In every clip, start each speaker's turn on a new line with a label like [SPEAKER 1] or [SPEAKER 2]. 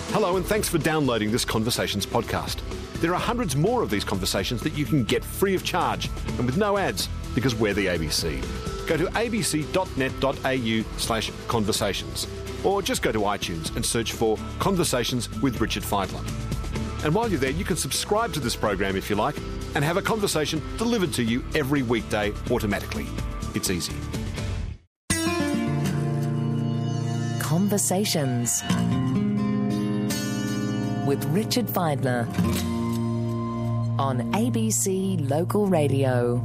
[SPEAKER 1] Hello and thanks for downloading this Conversations podcast. There are hundreds more of these conversations that you can get free of charge and with no ads because we're the ABC. Go to abc.net.au/conversations or just go to iTunes and search for Conversations with Richard Feidler. And while you're there, you can subscribe to this program if you like and have a conversation delivered to you every weekday automatically. It's easy.
[SPEAKER 2] Conversations with Richard Feidler on ABC Local Radio.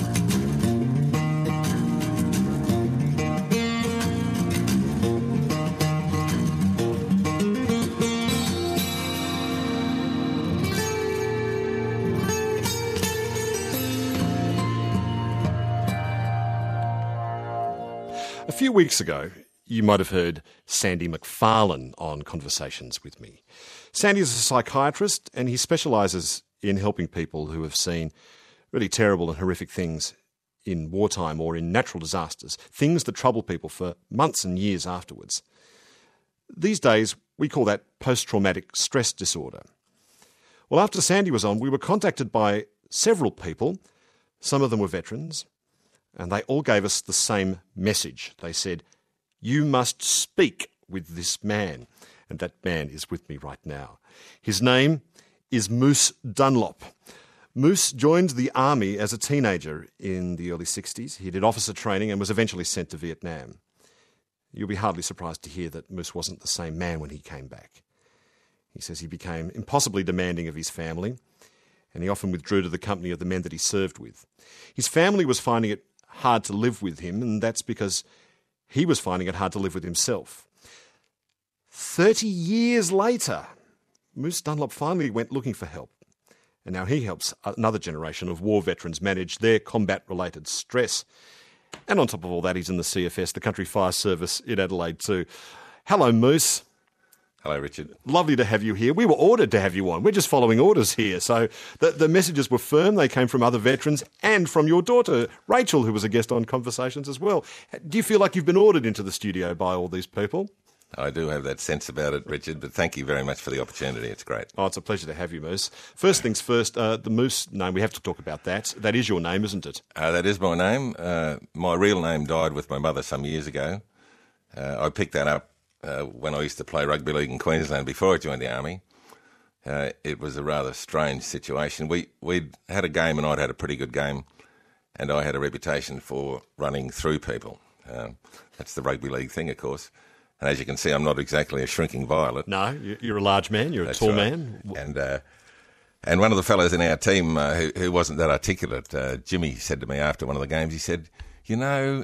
[SPEAKER 1] A few weeks ago, you might have heard Sandy McFarlane on Conversations with me. Sandy is a psychiatrist and he specialises in helping people who have seen really terrible and horrific things in wartime or in natural disasters, things that trouble people for months and years afterwards. These days, we call that post-traumatic stress disorder. Well, after Sandy was on, we were contacted by several people. Some of them were veterans, and they all gave us the same message. They said, "You must speak with this man." And that man is with me right now. His name is Moose Dunlop. Moose joined the army as a teenager in the early 60s. He did officer training and was eventually sent to Vietnam. You'll be hardly surprised to hear that Moose wasn't the same man when he came back. He says he became impossibly demanding of his family, and he often withdrew to the company of the men that he served with. His family was finding it hard to live with him, and that's because he was finding it hard to live with himself. 30 years later, Moose Dunlop finally went looking for help. And now he helps another generation of war veterans manage their combat-related stress. And on top of all that, he's in the CFS, the Country Fire Service in Adelaide too. Hello, Moose.
[SPEAKER 3] Hello, Richard.
[SPEAKER 1] Lovely to have you here. We were ordered to have you on. We're just following orders here. So the messages were firm. They came from other veterans and from your daughter, Rachel, who was a guest on Conversations as well. Do you feel like you've been ordered into the studio by all these people?
[SPEAKER 3] I do have that sense about it, Richard, but thank you very much for the opportunity. It's great.
[SPEAKER 1] Oh, it's a pleasure to have you, Moose. First things first, the Moose name, we have to talk about that. That is your name, isn't it?
[SPEAKER 3] That is my name. My real name died with my mother some years ago. I picked that up when I used to play rugby league in Queensland before I joined the Army. It was a rather strange situation. We'd had a game and I'd had a pretty good game, and I had a reputation for running through people. That's the rugby league thing, of course. And as you can see, I'm not exactly a shrinking violet.
[SPEAKER 1] No, you're a large man. You're a tall man.
[SPEAKER 3] And one of the fellows in our team who wasn't that articulate, Jimmy, said to me after one of the games, he said, you're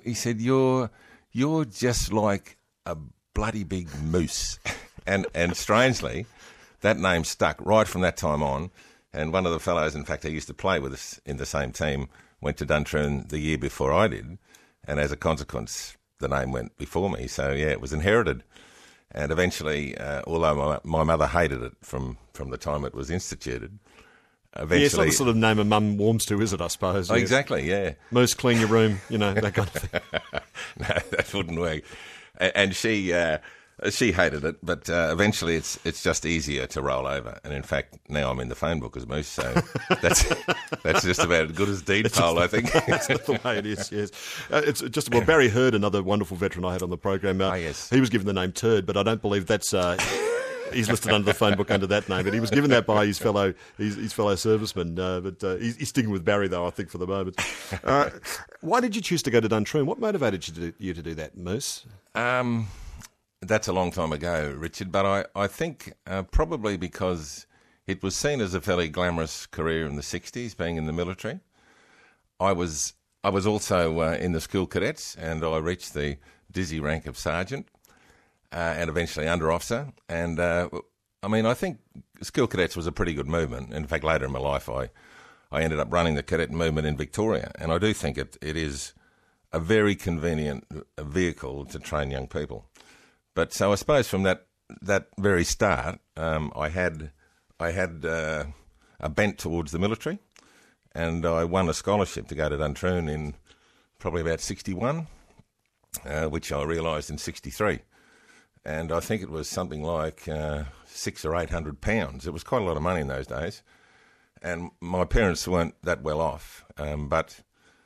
[SPEAKER 3] just like a bloody big moose. and strangely, that name stuck right from that time on. And one of the fellows, in fact, who used to play with us in the same team, went to Duntroon the year before I did. And as a consequence, the name went before me. So, yeah, it was inherited. And eventually, although my mother hated it from the time it was instituted, eventually...
[SPEAKER 1] it's not the sort of name a mum warms to, is it, I suppose?
[SPEAKER 3] Oh, exactly, yeah.
[SPEAKER 1] Moose, clean your room, that kind of thing.
[SPEAKER 3] No, that wouldn't work. And she hated it, but eventually it's just easier to roll over. And in fact, now I'm in the phone book as Moose, so that's just about as good as deed poll, I think.
[SPEAKER 1] That's the way it is, yes. It's just, Barry Hurd, another wonderful veteran I had on the program,
[SPEAKER 3] yes.
[SPEAKER 1] He was given the name Turd, but I don't believe that's... he's listed under the phone book under that name, but he was given that by his fellow servicemen. But he's sticking with Barry, though, I think, for the moment. Why did you choose to go to Duntroon? What motivated you to do that, Moose?
[SPEAKER 3] That's a long time ago, Richard, but I think probably because it was seen as a fairly glamorous career in the 60s, being in the military. I was also in the school cadets, and I reached the dizzy rank of sergeant and eventually under officer. And I think school cadets was a pretty good movement. In fact, later in my life, I ended up running the cadet movement in Victoria, and I do think it is a very convenient vehicle to train young people. But so I suppose from that very start, I had a bent towards the military, and I won a scholarship to go to Duntroon in probably about 61, which I realised in 63. And I think it was something like £600 or £800. It was quite a lot of money in those days. And my parents weren't that well off, but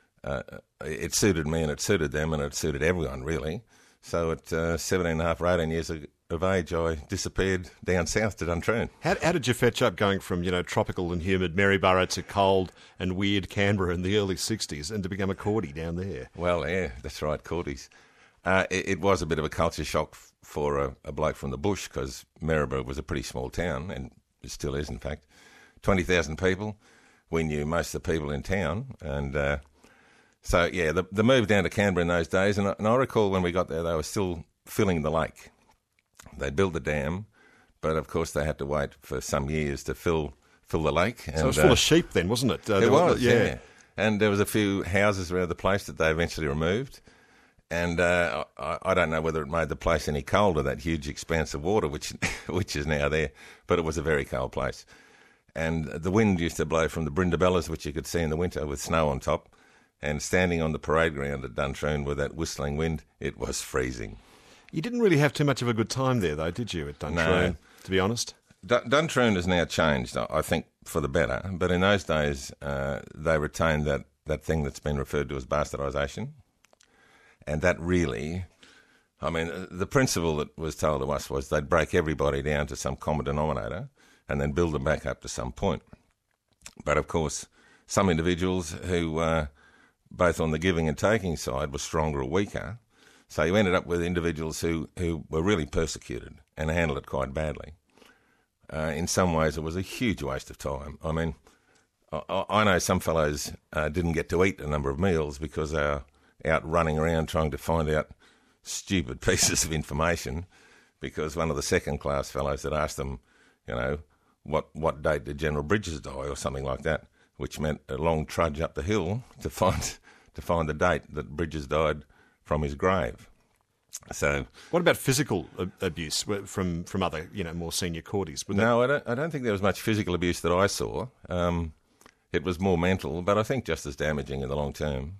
[SPEAKER 3] it suited me and it suited them and it suited everyone, really. So at 17 and a half or 18 years of age, I disappeared down south to Duntroon.
[SPEAKER 1] How did you fetch up going from, tropical and humid Maryborough to cold and weird Canberra in the early 60s and to become a Cordy down there?
[SPEAKER 3] Well, yeah, that's right, Cordies. It was a bit of a culture shock for a bloke from the bush, because Maryborough was a pretty small town, and it still is, in fact. 20,000 people. We knew most of the people in town. And so, yeah, the move down to Canberra in those days, and I recall when we got there, they were still filling the lake. They'd built the dam, but of course they had to wait for some years to fill the lake. And,
[SPEAKER 1] so it was full of sheep then, wasn't it?
[SPEAKER 3] It was, yeah. And there was a few houses around the place that they eventually removed. And I don't know whether it made the place any colder, that huge expanse of water, which is now there, but it was a very cold place. And the wind used to blow from the Brindabellas, which you could see in the winter with snow on top. And standing on the parade ground at Duntroon with that whistling wind, it was freezing.
[SPEAKER 1] You didn't really have too much of a good time there, though, did you, at Duntroon, to be honest?
[SPEAKER 3] Duntroon has now changed, I think, for the better. But in those days, they retained that thing that's been referred to as bastardisation. And that really, the principle that was told to us was they'd break everybody down to some common denominator and then build them back up to some point. But, of course, some individuals who, both on the giving and taking side, were stronger or weaker. So you ended up with individuals who were really persecuted and handled it quite badly. In some ways, it was a huge waste of time. I know some fellows didn't get to eat a number of meals because they were out running around trying to find out stupid pieces of information, because one of the second-class fellows had asked them, what date did General Bridges die or something like that, which meant a long trudge up the hill to find the date that Bridges died from his grave. So,
[SPEAKER 1] what about physical abuse from other, more senior Cordies?
[SPEAKER 3] No, I don't think there was much physical abuse that I saw. It was more mental, but I think just as damaging in the long term.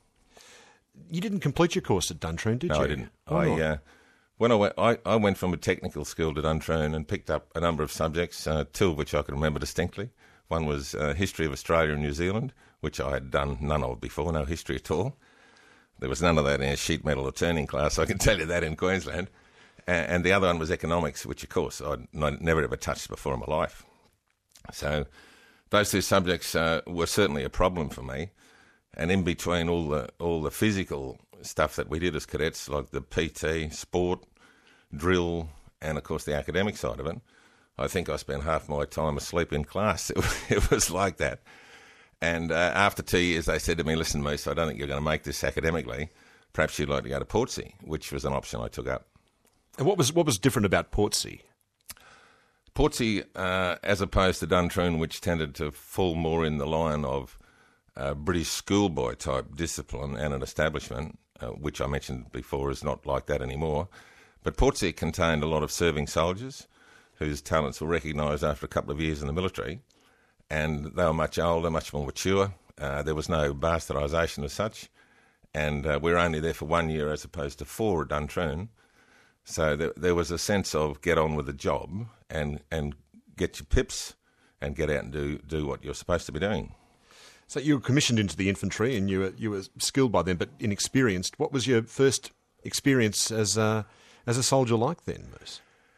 [SPEAKER 1] You didn't complete your course at Duntroon, did you?
[SPEAKER 3] No, I didn't. When I went from a technical school to Duntroon and picked up a number of subjects, two of which I can remember distinctly. One was history of Australia and New Zealand, which I had done none of before, no history at all. There was none of that in a sheet metal or turning class, I can tell you that, in Queensland. And the other one was economics, which, of course, I'd never ever touched before in my life. So those two subjects were certainly a problem for me. And in between all the physical stuff that we did as cadets, like the PT, sport, drill, and, of course, the academic side of it, I think I spent half my time asleep in class. It was like that. And after 2 years, they said to me, "Listen, Moose, I don't think you're going to make this academically. Perhaps you'd like to go to Portsea," which was an option I took up.
[SPEAKER 1] And what was different about Portsea?
[SPEAKER 3] Portsea, as opposed to Duntroon, which tended to fall more in the line of British schoolboy type discipline and an establishment, which I mentioned before is not like that anymore. But Portsea contained a lot of serving soldiers whose talents were recognised after a couple of years in the military, and they were much older, much more mature. There was no bastardisation as such, and we were only there for 1 year as opposed to 4 at Duntroon. So there was a sense of get on with the job and get your pips and get out and do what you're supposed to be doing.
[SPEAKER 1] So you were commissioned into the infantry, and you were skilled by then, but inexperienced. What was your first experience as a soldier like then, Moose?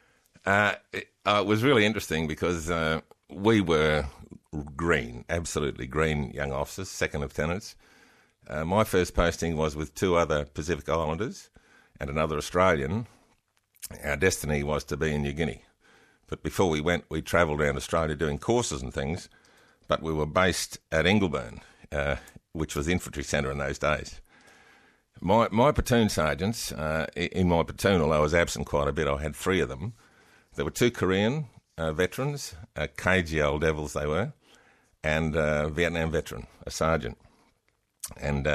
[SPEAKER 3] It was really interesting because we were green, absolutely green young officers, second lieutenants. My first posting was with 2 other Pacific Islanders and another Australian. Our destiny was to be in New Guinea. But before we went, we travelled around Australia doing courses and things. But we were based at Ingleburn, which was the infantry centre in those days. My platoon sergeants, in my platoon, although I was absent quite a bit, I had 3 of them. There were 2 Korean veterans, cagey old devils they were, and a Vietnam veteran, a sergeant. And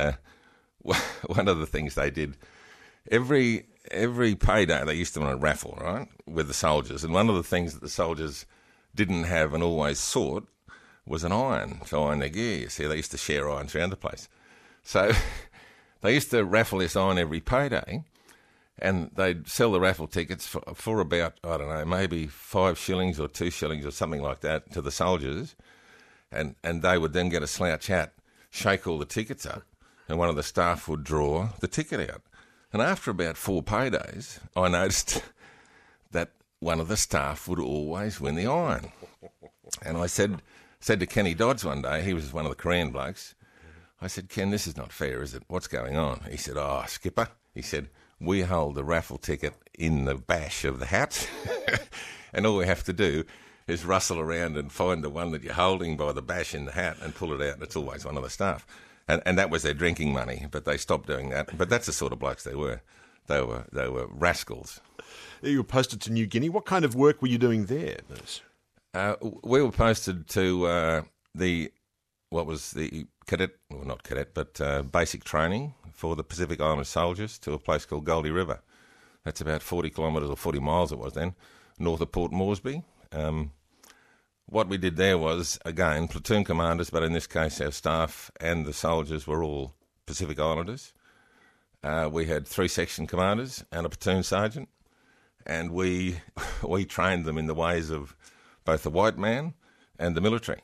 [SPEAKER 3] one of the things they did, every payday they used to run a raffle, right, with the soldiers. And one of the things that the soldiers didn't have and always sought was an iron to iron their gear. You see, they used to share irons around the place. So they used to raffle this iron every payday, and they'd sell the raffle tickets for about, I don't know, maybe 5 shillings or 2 shillings or something like that to the soldiers, and they would then get a slouch hat, shake all the tickets up, and one of the staff would draw the ticket out. And after about 4 paydays, I noticed that one of the staff would always win the iron. And I said to Kenny Dodds one day, he was one of the Korean blokes, I said, Ken, this is not fair, is it? What's going on? He said, oh, skipper, he said, we hold the raffle ticket in the bash of the hat, and all we have to do is rustle around and find the one that you're holding by the bash in the hat and pull it out, and it's always one of the staff. And that was their drinking money, but they stopped doing that. But that's the sort of blokes they were. They were rascals.
[SPEAKER 1] You were posted to New Guinea. What kind of work were you doing there, Moose?
[SPEAKER 3] We were posted to what was the cadet, well, not cadet, but basic training for the Pacific Island soldiers to a place called Goldie River. That's about 40 kilometres or 40 miles it was then, north of Port Moresby. What we did there was, again, platoon commanders, but in this case our staff and the soldiers were all Pacific Islanders. We had 3 section commanders and a platoon sergeant, and we trained them in the ways of both the white man and the military.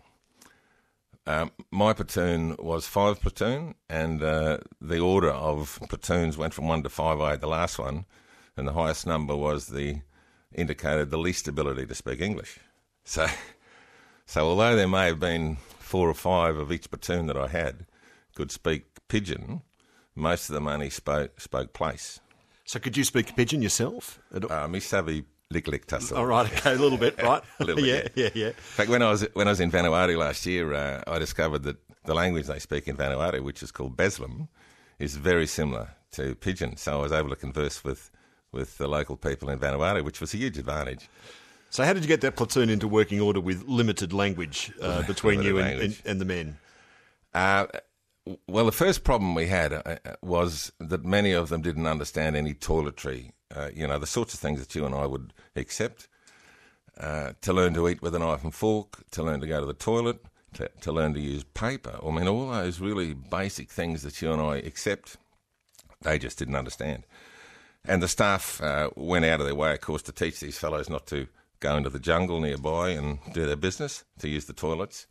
[SPEAKER 3] My platoon was 5 platoon, and the order of platoons went from 1 to 5A, the last one, and the highest number was indicated the least ability to speak English. So although there may have been 4 or 5 of each platoon that I had could speak Pidgin, most of them only spoke place.
[SPEAKER 1] So could you speak Pidgin yourself?
[SPEAKER 3] Me savvy lick tussle.
[SPEAKER 1] All right, okay, a little bit, right?
[SPEAKER 3] A little bit, yeah.
[SPEAKER 1] Yeah.
[SPEAKER 3] In fact, when I was in Vanuatu last year, I discovered that the language they speak in Vanuatu, which is called Beslan, is very similar to Pidgin. So I was able to converse with the local people in Vanuatu, which was a huge advantage.
[SPEAKER 1] So how did you get that platoon into working order with limited language between you and the men?
[SPEAKER 3] Well, the first problem we had was that many of them didn't understand any toiletry, the sorts of things that you and I would accept, to learn to eat with a knife and fork, to learn to go to the toilet, to learn to use paper. I mean, all those really basic things that you and I accept, they just didn't understand. And the staff went out of their way, of course, to teach these fellows not to go into the jungle nearby and do their business, to use the toilets.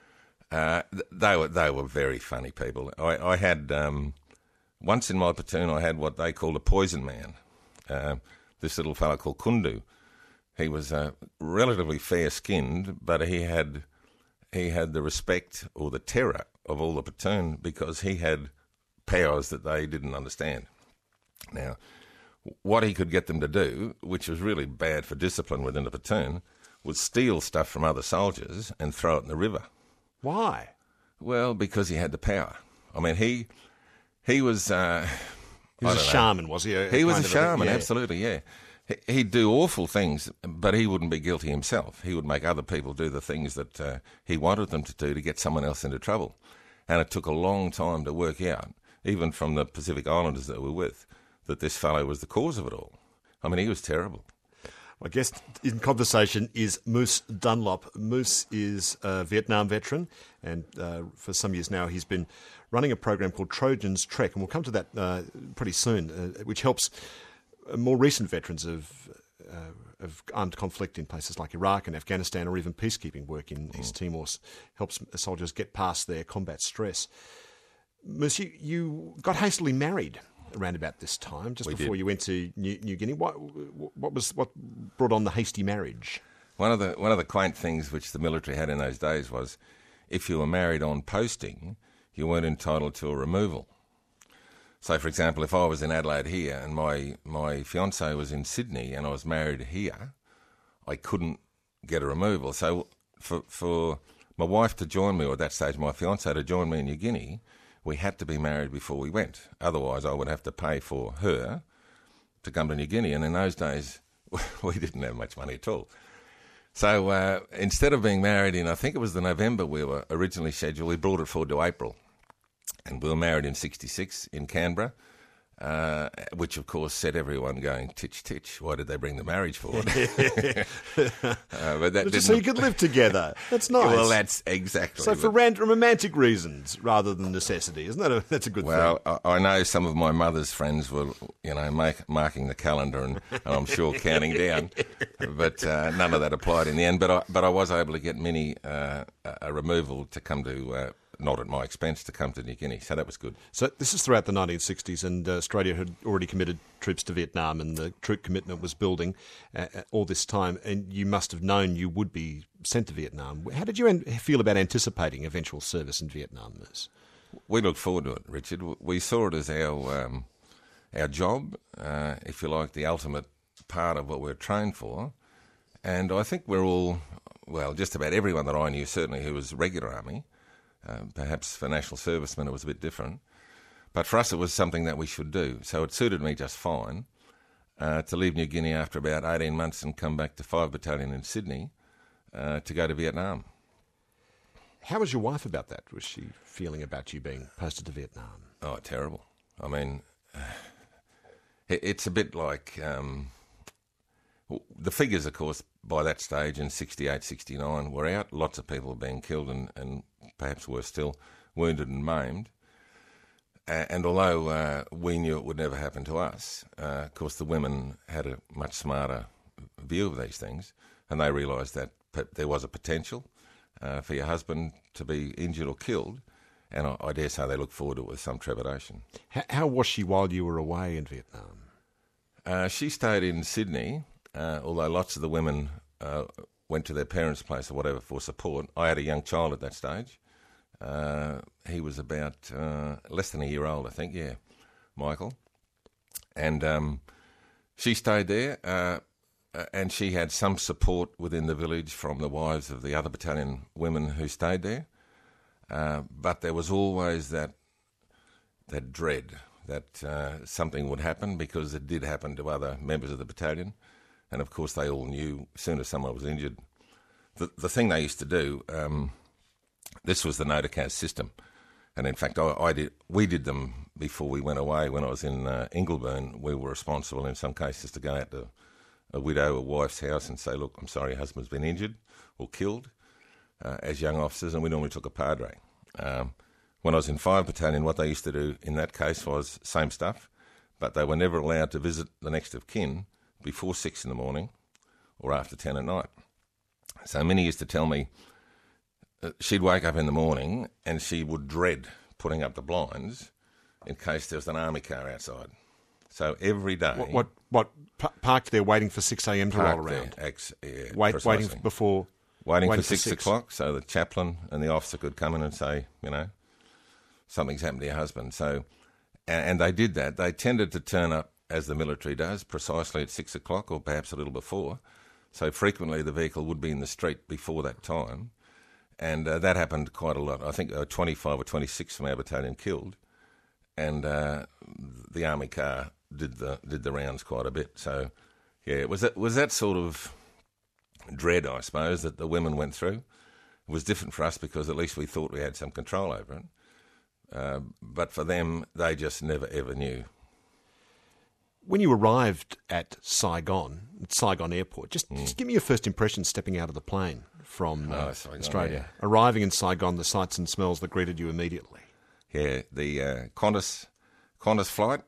[SPEAKER 3] They were very funny people. I had once in my platoon, I had what they called a poison man. This little fellow called Kundu. He was relatively fair-skinned, but he had the respect or the terror of all the platoon because he had powers that they didn't understand. Now, what he could get them to do, which was really bad for discipline within the platoon, was steal stuff from other soldiers and throw it in the river.
[SPEAKER 1] Why?
[SPEAKER 3] Well, because he had the power. I mean, he was...
[SPEAKER 1] he was a shaman, was he?
[SPEAKER 3] He was a shaman, absolutely, yeah. He'd do awful things, but he wouldn't be guilty himself. He would make other people do the things that he wanted them to do to get someone else into trouble. And it took a long time to work out, even from the Pacific Islanders that we were with, that this fellow was the cause of it all. I mean, he was terrible.
[SPEAKER 1] My guest in conversation is Moose Dunlop. Moose is a Vietnam veteran, and for some years now he's been running a program called Trojan's Trek, and we'll come to that pretty soon, which helps more recent veterans of armed conflict in places like Iraq and Afghanistan, or even peacekeeping work in East Timor, helps soldiers get past their combat stress. Moose, you got hastily married around about this time, just before you went to New Guinea. What brought on the hasty marriage?
[SPEAKER 3] One of the quaint things which the military had in those days was, if you were married on posting, you weren't entitled to a removal. So, for example, if I was in Adelaide here and my fiancée was in Sydney and I was married here, I couldn't get a removal. So for my wife to join me, or at that stage my fiancée to join me in New Guinea, we had to be married before we went. Otherwise, I would have to pay for her to come to New Guinea. And in those days, we didn't have much money at all. So instead of being married in, I think it was the November we were originally scheduled, we brought it forward to April. And we were married in 1966 in Canberra. which of course set everyone going, titch, titch, why did they bring the marriage forward? But that
[SPEAKER 1] Just so you could live together. That's nice.
[SPEAKER 3] Well, that's exactly.
[SPEAKER 1] So for romantic reasons rather than necessity, isn't that that's a good thing?
[SPEAKER 3] Well, I know some of my mother's friends were, marking the calendar and I'm sure counting down, but none of that applied in the end. But I was able to get Minnie a removal to come to, not at my expense, to come to New Guinea. So that was good.
[SPEAKER 1] So this is throughout the 1960s, and Australia had already committed troops to Vietnam, and the troop commitment was building all this time, and you must have known you would be sent to Vietnam. How did you feel about anticipating eventual service in Vietnam?
[SPEAKER 3] We looked forward to it, Richard. We saw it as our job, if you like, the ultimate part of what we're trained for. And I think we're all, well, just about everyone that I knew, certainly who was regular army, perhaps for national servicemen it was a bit different. But for us it was something that we should do. So it suited me just fine to leave New Guinea after about 18 months and come back to 5 Battalion in Sydney to go to Vietnam.
[SPEAKER 1] How was your wife about that? Was she feeling about you being posted to Vietnam?
[SPEAKER 3] Oh, terrible. I mean, it's a bit like... the figures, of course, by that stage in 68, 69 were out. Lots of people being killed and perhaps worse still, wounded and maimed. And although we knew it would never happen to us, of course the women had a much smarter view of these things, and they realised that there was a potential for your husband to be injured or killed, and I dare say they looked forward to it with some trepidation.
[SPEAKER 1] How was she while you were away in Vietnam?
[SPEAKER 3] She stayed in Sydney, although lots of the women went to their parents' place or whatever for support. I had a young child at that stage. He was about less than a year old, I think, Michael. And she stayed there, and she had some support within the village from the wives of the other battalion women who stayed there. But there was always that dread that something would happen, because it did happen to other members of the battalion. And, of course, they all knew as soon as someone was injured. The thing they used to do, this was the Noticaz system. And, in fact, we did them before we went away. When I was in Ingleburn, we were responsible in some cases to go out to a widow or wife's house and say, look, I'm sorry, your husband's been injured or killed, as young officers, and we normally took a padre. When I was in 5 Battalion, what they used to do in that case was same stuff, but they were never allowed to visit the next of kin before 6 in the morning or after 10 at night. So Minnie used to tell me she'd wake up in the morning and she would dread putting up the blinds in case there was an army car outside. So every day...
[SPEAKER 1] What parked there waiting for 6 a.m. to roll around? Waiting before...
[SPEAKER 3] Waiting for 6 o'clock so the chaplain and the officer could come in and say, something's happened to your husband. So, and they did that. They tended to turn up, as the military does, precisely at 6 o'clock or perhaps a little before. So frequently the vehicle would be in the street before that time. And that happened quite a lot. I think 25 or 26 from our battalion killed. And the army car did the rounds quite a bit. So, it was that sort of dread, I suppose, that the women went through. It was different for us because at least we thought we had some control over it. But for them, they just never, ever knew.
[SPEAKER 1] When you arrived at Saigon Airport, just give me your first impression stepping out of the plane from Australia. Yeah. Arriving in Saigon, the sights and smells that greeted you immediately.
[SPEAKER 3] Yeah, the Qantas flight,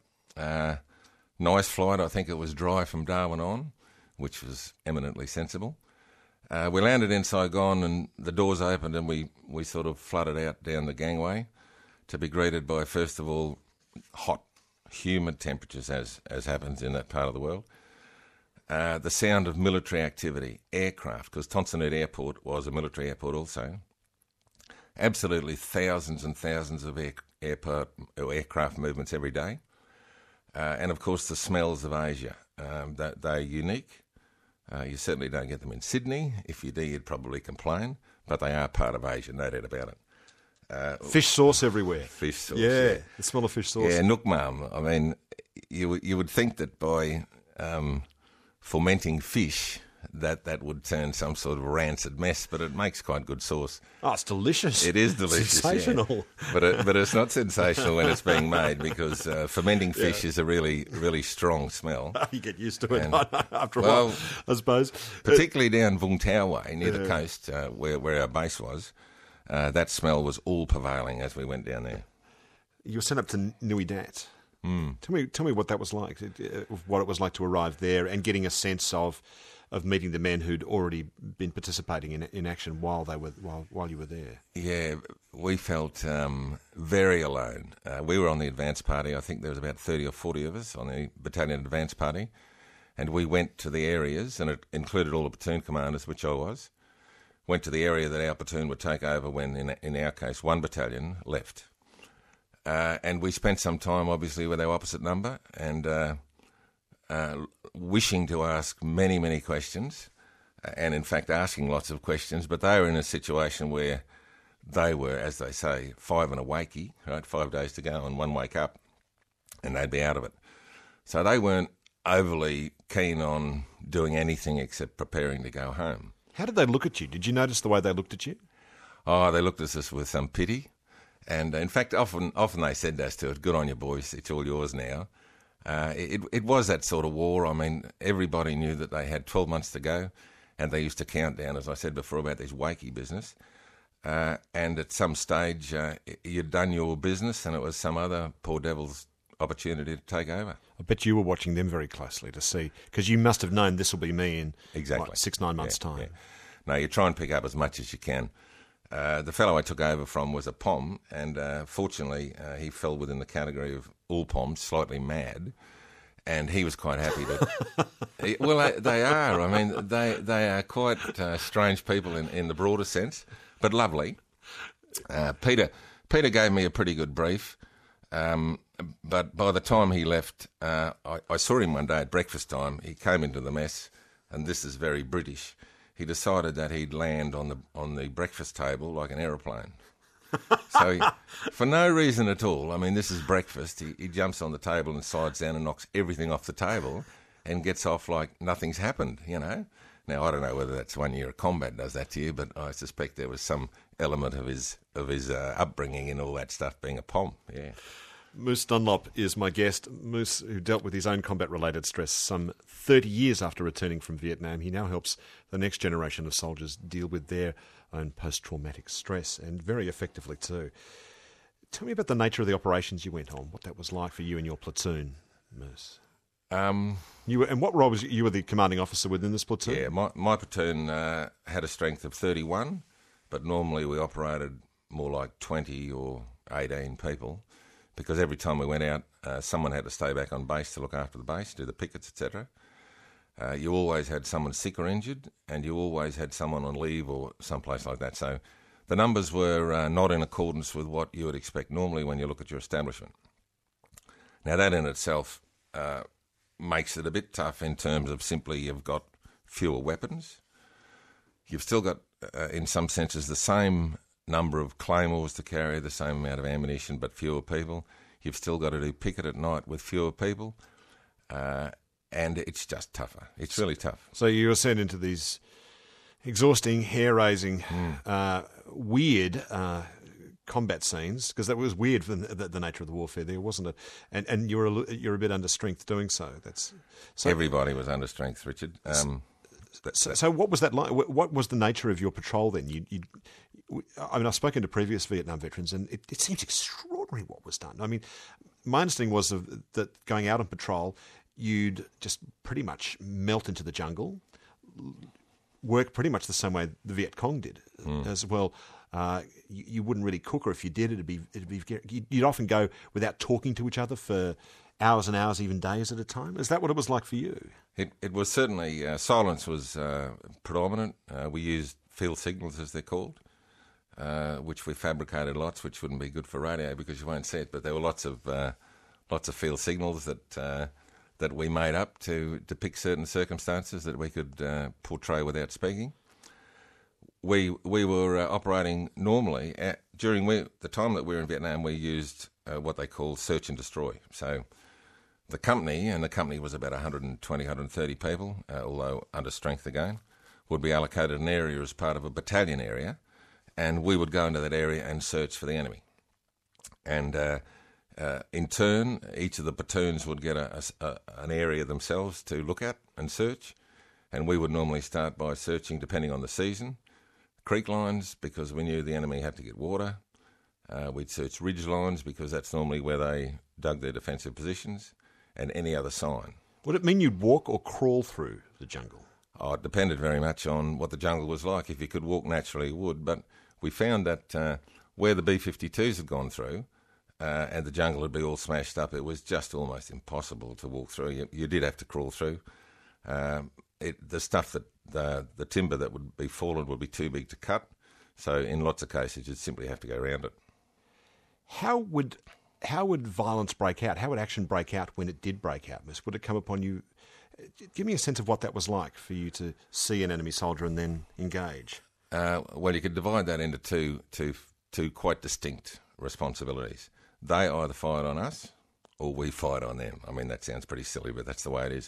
[SPEAKER 3] nice flight. I think it was dry from Darwin on, which was eminently sensible. We landed in Saigon and the doors opened and we sort of flooded out down the gangway to be greeted by, first of all, hot, humid temperatures, as happens in that part of the world. The sound of military activity, aircraft, because Tan Son Nhut Airport was a military airport also. Absolutely thousands and thousands of aircraft movements every day. And, of course, the smells of Asia. They're unique. You certainly don't get them in Sydney. If you do, you'd probably complain. But they are part of Asia, no doubt about it.
[SPEAKER 1] Fish sauce everywhere.
[SPEAKER 3] Fish sauce,
[SPEAKER 1] yeah. The smell of fish sauce.
[SPEAKER 3] Yeah, Nook Mam. I mean, you would think that by fermenting fish that would turn some sort of rancid mess, but it makes quite good sauce.
[SPEAKER 1] Oh, it's delicious.
[SPEAKER 3] It is delicious.
[SPEAKER 1] Sensational.
[SPEAKER 3] Yeah. But it's not sensational when it's being made because fermenting fish is a really, really strong smell.
[SPEAKER 1] You get used to it after a
[SPEAKER 3] well,
[SPEAKER 1] while, I suppose.
[SPEAKER 3] Particularly down Vung Tau Way, near the coast, where our base was, that smell was all prevailing as we went down there.
[SPEAKER 1] You were sent up to Nui Dat. Tell me what that was like, what it was like to arrive there and getting a sense of meeting the men who'd already been participating in action while you were there.
[SPEAKER 3] Yeah, we felt very alone. We were on the advance party. I think there was about 30 or 40 of us on the battalion advance party, and we went to the areas, and it included all the platoon commanders, which I was. Went to the area that our platoon would take over when, in our case, one battalion left. And we spent some time, obviously, with our opposite number and wishing to ask many, many questions and, in fact, asking lots of questions. But they were in a situation where they were, as they say, 5 and a wakey, right? 5 days to go and 1 wake up, and they'd be out of it. So they weren't overly keen on doing anything except preparing to go home.
[SPEAKER 1] How did they look at you? Did you notice the way they looked at you?
[SPEAKER 3] Oh, they looked at us with some pity. And in fact, often they said to us, "Good on you, boys. It's all yours now." It was that sort of war. I mean, everybody knew that they had 12 months to go, and they used to count down, as I said before, about this wakey business. And at some stage, you'd done your business, and it was some other poor devil's opportunity to take over.
[SPEAKER 1] I bet you were watching them very closely to see, because you must have known this will be me in
[SPEAKER 3] exactly
[SPEAKER 1] 6-9 months' time.
[SPEAKER 3] Yeah. No, you try and pick up as much as you can. The fellow I took over from was a POM, and fortunately he fell within the category of all POMs, slightly mad, and he was quite happy to... Well, they are. I mean, they are quite strange people in the broader sense, but lovely. Peter gave me a pretty good brief, but by the time he left, I saw him one day at breakfast time. He came into the mess, and this is very British. He decided that he'd land on the breakfast table like an aeroplane. So, for no reason at all, I mean, this is breakfast, he jumps on the table and slides down and knocks everything off the table and gets off like nothing's happened, you know. Now, I don't know whether that's 1 year of combat does that to you, but I suspect there was some element of his upbringing and all that stuff being a POM, yeah.
[SPEAKER 1] Moose Dunlop is my guest. Moose, who dealt with his own combat-related stress some 30 years after returning from Vietnam. He now helps the next generation of soldiers deal with their own post-traumatic stress, and very effectively too. Tell me about the nature of the operations you went on, what that was like for you and your platoon, Moose. And what role was you were the commanding officer within this platoon?
[SPEAKER 3] Yeah, my platoon had a strength of 31, but normally we operated more like 20 or 18 people. Because every time we went out, someone had to stay back on base to look after the base, do the pickets, etc. You always had someone sick or injured, and you always had someone on leave or someplace like that. So the numbers were not in accordance with what you would expect normally when you look at your establishment. Now that in itself makes it a bit tough in terms of simply you've got fewer weapons. You've still got, in some senses, the same number of claymores to carry, the same amount of ammunition, but fewer people. You've still got to do picket at night with fewer people, and it's just tougher. It's really tough.
[SPEAKER 1] So you were sent into these exhausting, hair-raising, weird combat scenes, because that was weird for the nature of the warfare there, wasn't it? And you're a bit under strength doing so.
[SPEAKER 3] Everybody was under strength, Richard.
[SPEAKER 1] So what was that like? What was the nature of your patrol then? I mean, I've spoken to previous Vietnam veterans, and it seems extraordinary what was done. I mean, my understanding was that going out on patrol, you'd just pretty much melt into the jungle, work pretty much the same way the Viet Cong did as well. You wouldn't really cook, or if you did, you'd often go without talking to each other for hours and hours, even days at a time. Is that what it was like for you?
[SPEAKER 3] It was certainly, silence was predominant. We used field signals, as they're called, which we fabricated lots, which wouldn't be good for radio because you won't see it, but there were lots of field signals that we made up to depict certain circumstances that we could portray without speaking. We were operating normally. During the time that we were in Vietnam, we used what they call search and destroy. So the company was about 120, 130 people, although under strength again, would be allocated an area as part of a battalion area, and we would go into that area and search for the enemy. And in turn, each of the platoons would get an area themselves to look at and search, and we would normally start by searching, depending on the season, creek lines, because we knew the enemy had to get water. We'd search ridge lines, because that's normally where they dug their defensive positions, and any other sign.
[SPEAKER 1] Would it mean you'd walk or crawl through the jungle?
[SPEAKER 3] Oh, it depended very much on what the jungle was like. If you could walk naturally, you would. But we found that where the B-52s had gone through and the jungle would be all smashed up, it was just almost impossible to walk through. You did have to crawl through. The stuff that the timber that would be fallen would be too big to cut. So in lots of cases, you'd simply have to go around it.
[SPEAKER 1] How would violence break out? How would action break out when it did break out, Miss? Would it come upon you? Give me a sense of what that was like for you to see an enemy soldier and then engage.
[SPEAKER 3] Well, you could divide that into two quite distinct responsibilities. They either fired on us or we fired on them. I mean, that sounds pretty silly, but that's the way it is.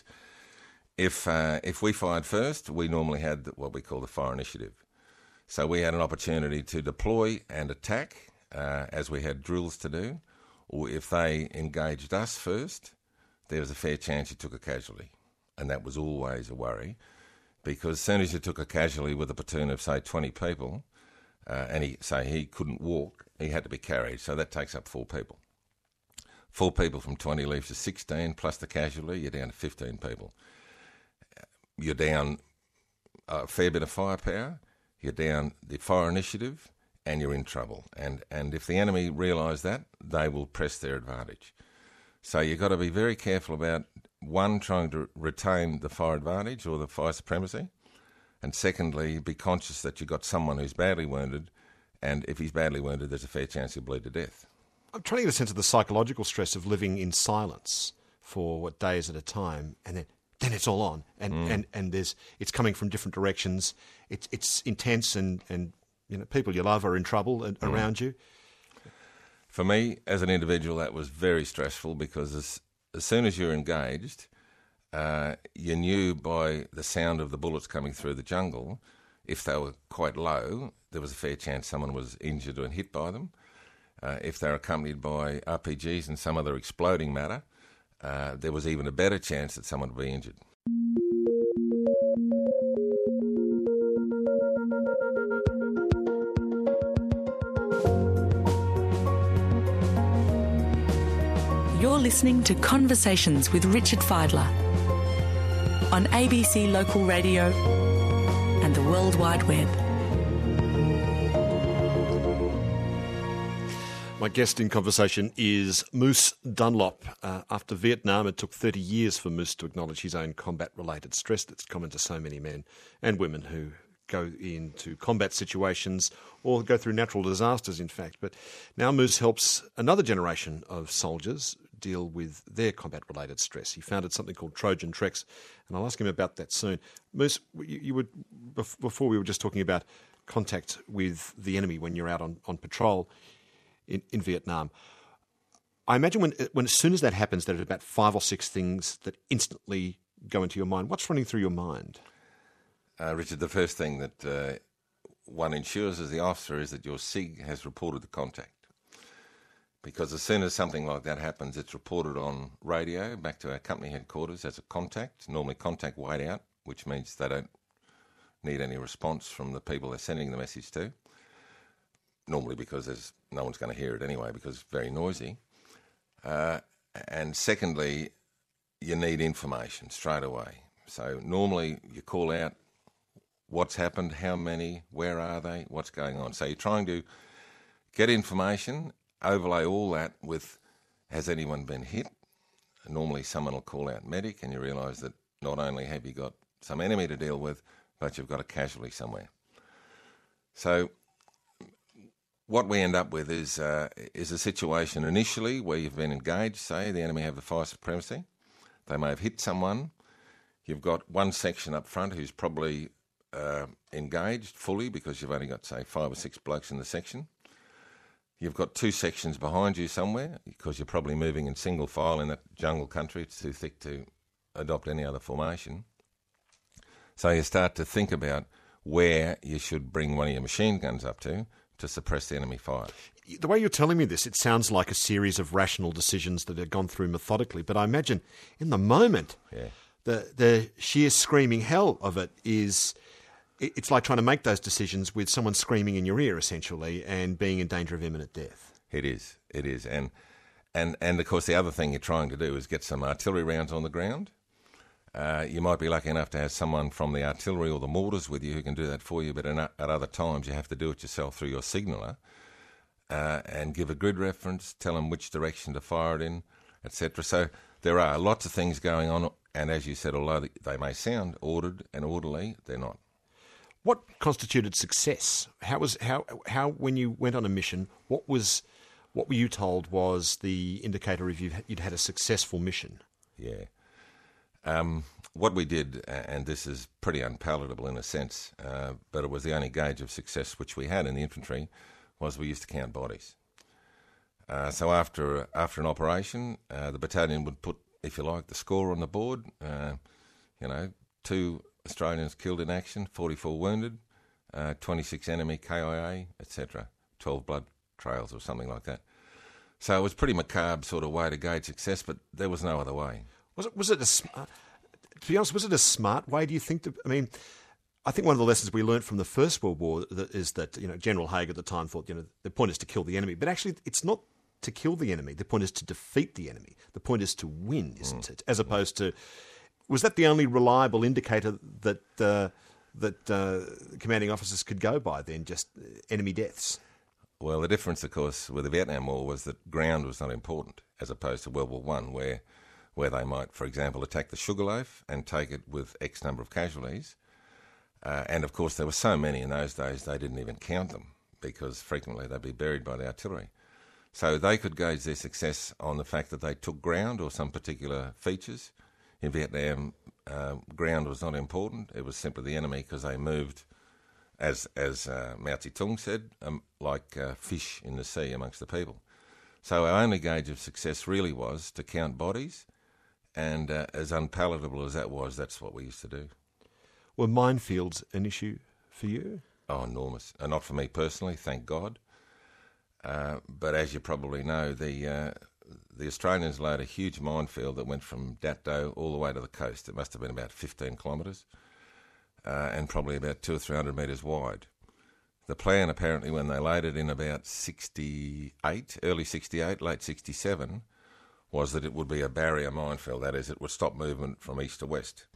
[SPEAKER 3] If we fired first, we normally had what we call the fire initiative. So we had an opportunity to deploy and attack, as we had drills to do, or if they engaged us first, there was a fair chance you took a casualty. And that was always a worry, because as soon as you took a casualty with a platoon of, say, 20 people, and he couldn't walk, he had to be carried, so that takes up 4 people. 4 people from 20 leaves to 16, plus the casualty, you're down to 15 people. You're down a fair bit of firepower, you're down the fire initiative, and you're in trouble. And if the enemy realise that, they will press their advantage. So you've got to be very careful about, one, trying to retain the fire advantage or the fire supremacy, and secondly, be conscious that you've got someone who's badly wounded, and if he's badly wounded, there's a fair chance he'll bleed to death.
[SPEAKER 1] I'm trying to get a sense of the psychological stress of living in silence for days at a time, and then it's all on, and it's coming from different directions. It's intense, and people you love are in trouble around you.
[SPEAKER 3] For me, as an individual, that was very stressful, because as soon as you're engaged, you knew by the sound of the bullets coming through the jungle, if they were quite low, there was a fair chance someone was injured and hit by them. If they're accompanied by RPGs and some other exploding matter, there was even a better chance that someone would be injured.
[SPEAKER 2] You're listening to Conversations with Richard Fidler on ABC Local Radio and the World Wide Web.
[SPEAKER 1] My guest in conversation is Moose Dunlop. After Vietnam, it took 30 years for Moose to acknowledge his own combat-related stress that's common to so many men and women who go into combat situations or go through natural disasters, in fact. But now Moose helps another generation of soldiers deal with their combat-related stress. He founded something called Trojan Treks, and I'll ask him about that soon. Moose, you would, before we were just talking about contact with the enemy when you're out on patrol in Vietnam. I imagine when as soon as that happens, there are about 5 or 6 things that instantly go into your mind. What's running through your mind?
[SPEAKER 3] Richard, the first thing that one ensures as the officer is that your SIG has reported the contact. Because as soon as something like that happens, it's reported on radio back to our company headquarters as a contact, normally contact white out, which means they don't need any response from the people they're sending the message to. Normally because no one's going to hear it anyway because it's very noisy. And secondly, you need information straight away. So normally you call out what's happened, how many, where are they, what's going on. So you're trying to get information, overlay all that with, has anyone been hit? And normally someone will call out medic, and you realise that not only have you got some enemy to deal with, but you've got a casualty somewhere. So what we end up with is a situation initially where you've been engaged, say the enemy have the fire supremacy. They may have hit someone. You've got one section up front who's probably engaged fully because you've only got, say, 5 or 6 blokes in the section. You've got two sections behind you somewhere, because you're probably moving in single file in that jungle country. It's too thick to adopt any other formation. So you start to think about where you should bring one of your machine guns up to suppress the enemy fire.
[SPEAKER 1] The way you're telling me this, it sounds like a series of rational decisions that have gone through methodically. But I imagine in the moment, the sheer screaming hell of it is... It's like trying to make those decisions with someone screaming in your ear, essentially, and being in danger of imminent death.
[SPEAKER 3] It is. And of course, the other thing you're trying to do is get some artillery rounds on the ground. You might be lucky enough to have someone from the artillery or the mortars with you who can do that for you, but at other times you have to do it yourself through your signaller and give a grid reference, tell them which direction to fire it in, etc. So there are lots of things going on, and as you said, although they may sound ordered and orderly, they're not.
[SPEAKER 1] What constituted success? How when you went on a mission, what were you told was the indicator if you'd had a successful mission?
[SPEAKER 3] Yeah. What we did, and this is pretty unpalatable in a sense, but it was the only gauge of success which we had in the infantry, was we used to count bodies. So after an operation, the battalion would put, if you like, the score on the board. 2 Australians killed in action, 44 wounded, 26 enemy KIA, etc. 12 blood trails or something like that. So it was a pretty macabre sort of way to gauge success, but there was no other way.
[SPEAKER 1] Was it to be honest, was it a smart way, do you think? I think one of the lessons we learnt from the First World War is that, General Haig at the time thought, the point is to kill the enemy. But actually, it's not to kill the enemy. The point is to defeat the enemy. The point is to win, isn't it? As opposed to... Was that the only reliable indicator that commanding officers could go by then, just enemy deaths?
[SPEAKER 3] Well, the difference, of course, with the Vietnam War was that ground was not important, as opposed to World War I, where they might, for example, attack the Sugarloaf and take it with X number of casualties. And, of course, there were so many in those days they didn't even count them, because frequently they'd be buried by the artillery. So they could gauge their success on the fact that they took ground or some particular features. In Vietnam, ground was not important. It was simply the enemy, because they moved, as Mao Zedong said, like fish in the sea amongst the people. So our only gauge of success really was to count bodies, and as unpalatable as that was, that's what we used to do.
[SPEAKER 1] Were minefields an issue for you?
[SPEAKER 3] Oh, enormous. And not for me personally, thank God. But as you probably know, the Australians laid a huge minefield that went from Dat Do all the way to the coast. It must have been about 15 kilometres and probably about 200 or 300 metres wide. The plan, apparently, when they laid it in about 68, early 68, late 67, was that it would be a barrier minefield. That is, it would stop movement from east to west.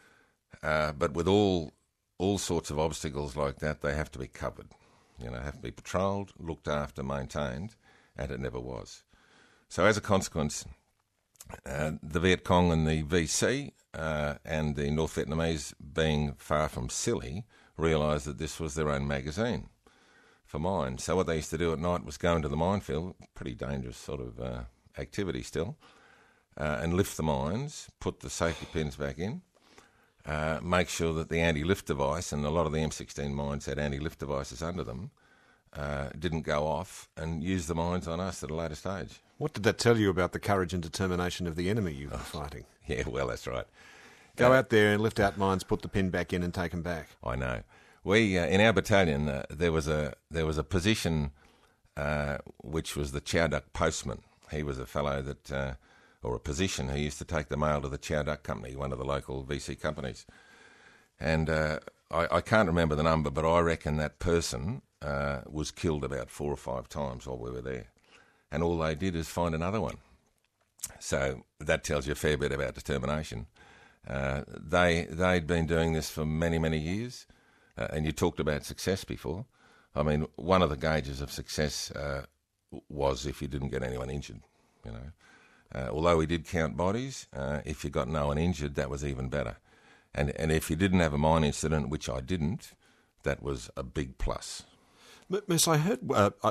[SPEAKER 3] But with all sorts of obstacles like that, they have to be covered. Have to be patrolled, looked after, maintained, and it never was. So as a consequence, the Viet Cong and the VC and the North Vietnamese, being far from silly, realised that this was their own magazine for mines. So what they used to do at night was go into the minefield, pretty dangerous sort of activity still, and lift the mines, put the safety pins back in, make sure that the anti-lift device, and a lot of the M16 mines had anti-lift devices under them, didn't go off, and use the mines on us at a later stage.
[SPEAKER 1] What did that tell you about the courage and determination of the enemy you were fighting?
[SPEAKER 3] Yeah, well, that's right.
[SPEAKER 1] Go out there and lift out mines, put the pin back in and take them back.
[SPEAKER 3] I know. We, in our battalion, there was a position which was the Chow Duck postman. He was a fellow that, or a position, who used to take the mail to the Chow Duck Company, one of the local VC companies. And I can't remember the number, but I reckon that person was killed about 4 or 5 times while we were there. And all they did is find another one. So that tells you a fair bit about determination. They'd been doing this for many, many years. And you talked about success before. I mean, one of the gauges of success was if you didn't get anyone injured, Although we did count bodies, if you got no one injured, that was even better. And if you didn't have a mine incident, which I didn't, that was a big plus.
[SPEAKER 1] Miss, I heard,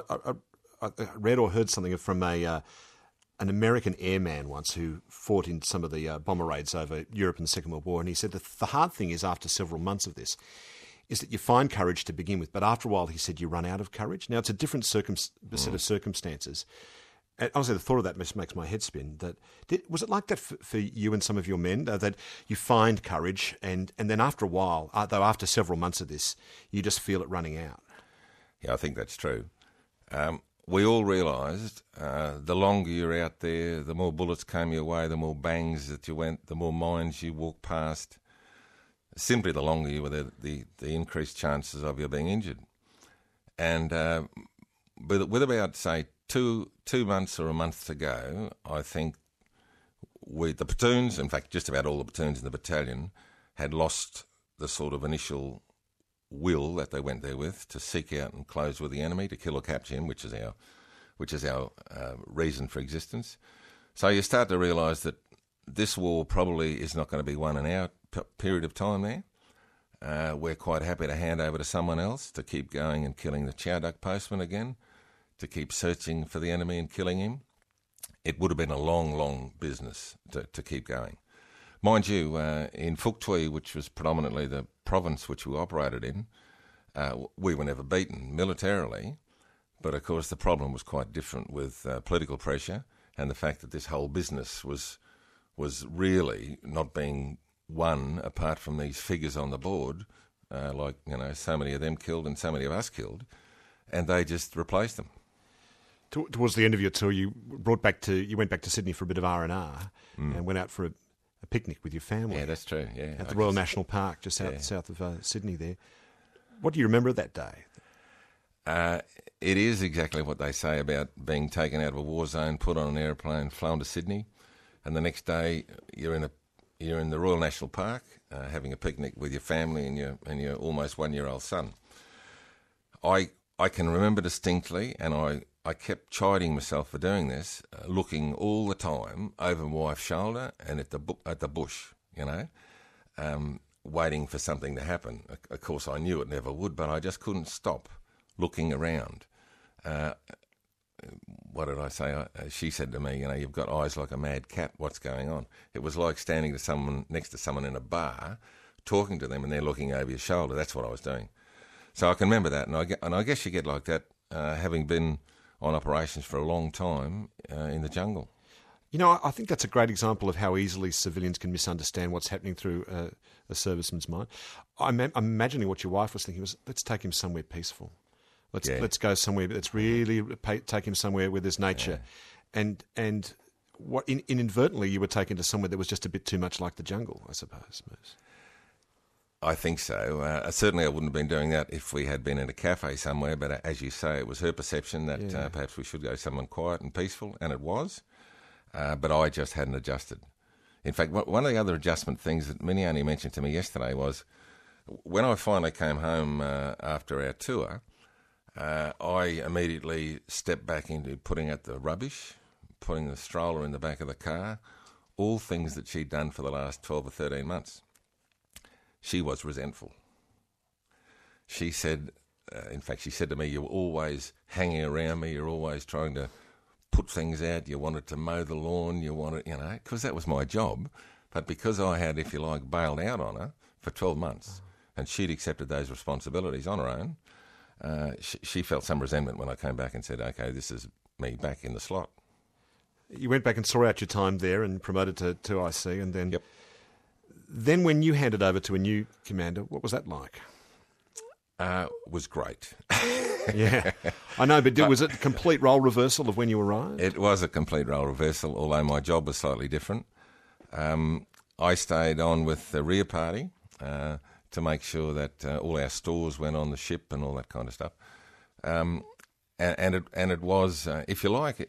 [SPEAKER 1] I read or heard something from an American airman once who fought in some of the bomber raids over Europe in the Second World War, and he said that the hard thing is, after several months of this, is that you find courage to begin with, but after a while, he said, you run out of courage. Now, it's a different set of circumstances. And honestly, the thought of that makes my head spin. Was it like that for you and some of your men, that you find courage and then after a while, though after several months of this, you just feel it running out?
[SPEAKER 3] Yeah, I think that's true. We all realised the longer you're out there, the more bullets came your way, the more bangs that you went, the more mines you walked past. Simply the longer you were there, the increased chances of you being injured. And with about, say, two months or a month to go, I think the platoons, in fact just about all the platoons in the battalion, had lost the sort of initial will that they went there with to seek out and close with the enemy, to kill or capture him, which is our reason for existence. So you start to realise that this war probably is not going to be won in our period of time there. We're quite happy to hand over to someone else to keep going and killing the Chow Duck postman again, to keep searching for the enemy and killing him. It would have been a long, long business to keep going. Mind you, in Phuoc Tuy, which was predominantly the province which we operated in, we were never beaten militarily, but of course the problem was quite different with political pressure and the fact that this whole business was really not being won apart from these figures on the board, like, so many of them killed and so many of us killed, and they just replaced them.
[SPEAKER 1] Towards the end of your tour, you went back to Sydney for a bit of R&R and went out for a picnic with your family.
[SPEAKER 3] Yeah, that's true. Yeah,
[SPEAKER 1] at the Royal National Park, just south of Sydney. There, what do you remember of that day?
[SPEAKER 3] It is exactly what they say about being taken out of a war zone, put on an aeroplane, flown to Sydney, and the next day you're in the Royal National Park having a picnic with your family and your almost 1-year-old son. I can remember distinctly, and I kept chiding myself for doing this, looking all the time over my wife's shoulder and at the bush, waiting for something to happen. Of course, I knew it never would, but I just couldn't stop looking around. What did I say? She said to me, you've got eyes like a mad cat. What's going on? It was like standing next to someone in a bar, talking to them, and they're looking over your shoulder. That's what I was doing. So I can remember that, and I guess you get like that, having been on operations for a long time in the jungle.
[SPEAKER 1] I think that's a great example of how easily civilians can misunderstand what's happening through a serviceman's mind. I'm imagining what your wife was thinking was, let's take him somewhere peaceful. Let's go somewhere. Let's really take him somewhere where there's nature, and what inadvertently you were taken to somewhere that was just a bit too much like the jungle, I suppose.
[SPEAKER 3] I think so. Certainly I wouldn't have been doing that if we had been in a cafe somewhere, but as you say, it was her perception that perhaps we should go somewhere quiet and peaceful, and it was, but I just hadn't adjusted. In fact, one of the other adjustment things that Minnie only mentioned to me yesterday was when I finally came home after our tour, I immediately stepped back into putting out the rubbish, putting the stroller in the back of the car, all things that she'd done for the last 12 or 13 months. She was resentful. She said, in fact, she said to me, you're always hanging around me, you're always trying to put things out, you wanted to mow the lawn, you wanted, because that was my job. But because I had, if you like, bailed out on her for 12 months, and she'd accepted those responsibilities on her own, she felt some resentment when I came back and said, okay, this is me back in the slot.
[SPEAKER 1] You went back and saw out your time there and promoted to IC, and then...
[SPEAKER 3] Yep.
[SPEAKER 1] Then when you handed over to a new commander, what was that like?
[SPEAKER 3] Was great.
[SPEAKER 1] Yeah, I know, but was it a complete role reversal of when you arrived?
[SPEAKER 3] It was a complete role reversal, although my job was slightly different. I stayed on with the rear party to make sure that all our stores went on the ship and all that kind of stuff. And it was, if you like,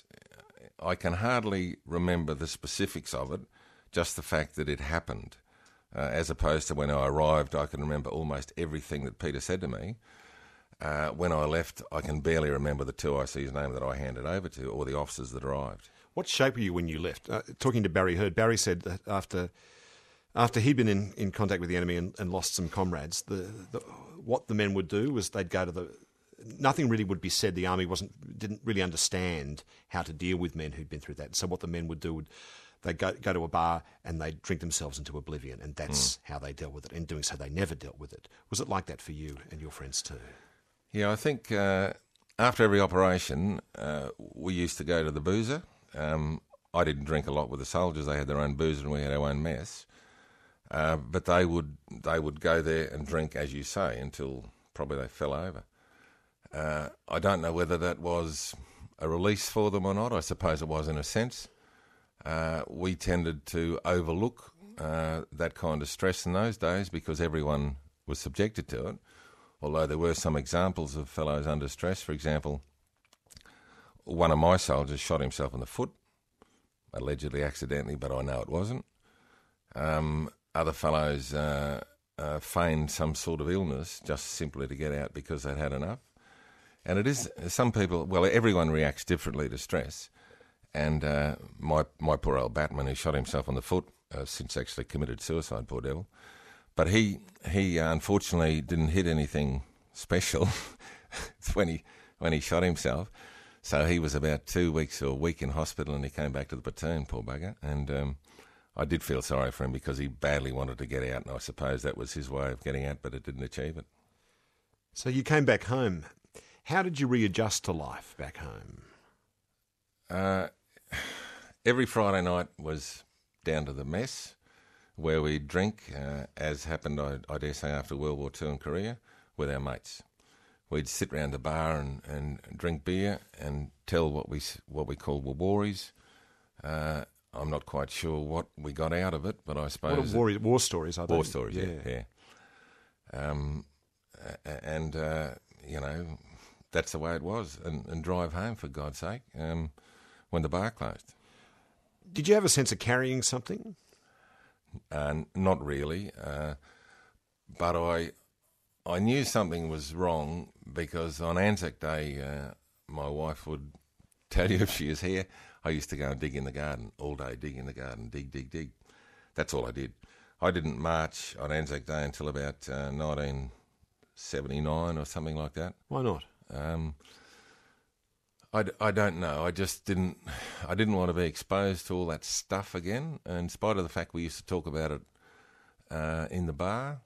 [SPEAKER 3] I can hardly remember the specifics of it, just the fact that it happened. As opposed to when I arrived, I can remember almost everything that Peter said to me. When I left, I can barely remember the two IC's name that I handed over to or the officers that arrived.
[SPEAKER 1] What shape were you when you left? Talking to Barry Heard, Barry said that after he'd been in contact with the enemy and lost some comrades, what the men would do was they'd go to nothing really would be said. The army didn't really understand how to deal with men who'd been through that. So what the men would do they'd go to a bar and they'd drink themselves into oblivion, and that's how they dealt with it. In doing so, they never dealt with it. Was it like that for you and your friends too?
[SPEAKER 3] Yeah, I think after every operation, we used to go to the boozer. I didn't drink a lot with the soldiers. They had their own boozer and we had our own mess. But they would go there and drink, as you say, until probably they fell over. I don't know whether that was a release for them or not. I suppose it was in a sense. We tended to overlook that kind of stress in those days because everyone was subjected to it, although there were some examples of fellows under stress. For example, one of my soldiers shot himself in the foot, allegedly accidentally, but I know it wasn't. Other fellows feigned some sort of illness just simply to get out because they'd had enough. And it is, some people, well, everyone reacts differently to stress. And my poor old Batman, who shot himself on the foot, since actually committed suicide, poor devil. But he unfortunately didn't hit anything special when he shot himself. So he was about 2 weeks or a week in hospital, and he came back to the platoon, poor bugger. And I did feel sorry for him because he badly wanted to get out, and I suppose that was his way of getting out, but it didn't achieve it.
[SPEAKER 1] So you came back home. How did you readjust to life back home?
[SPEAKER 3] Every Friday night was down to the mess, where we'd drink, as happened, I dare say, after World War II in Korea, with our mates. We'd sit round the bar and drink beer and tell what we called wawaris. I'm not quite sure what we got out of it, but I suppose...
[SPEAKER 1] What are war stories, are they?
[SPEAKER 3] War stories, yeah. And you know, that's the way it was. And drive home, for God's sake, when the bar closed.
[SPEAKER 1] Did you have a sense of carrying something?
[SPEAKER 3] Not really, but I knew something was wrong because on Anzac Day, my wife would tell you if she was here, I used to go and dig in the garden, all day, dig in the garden, dig. That's all I did. I didn't march on Anzac Day until about 1979 or something like that.
[SPEAKER 1] Why not?
[SPEAKER 3] I don't know. I just didn't want to be exposed to all that stuff again, in spite of the fact we used to talk about it in the bar.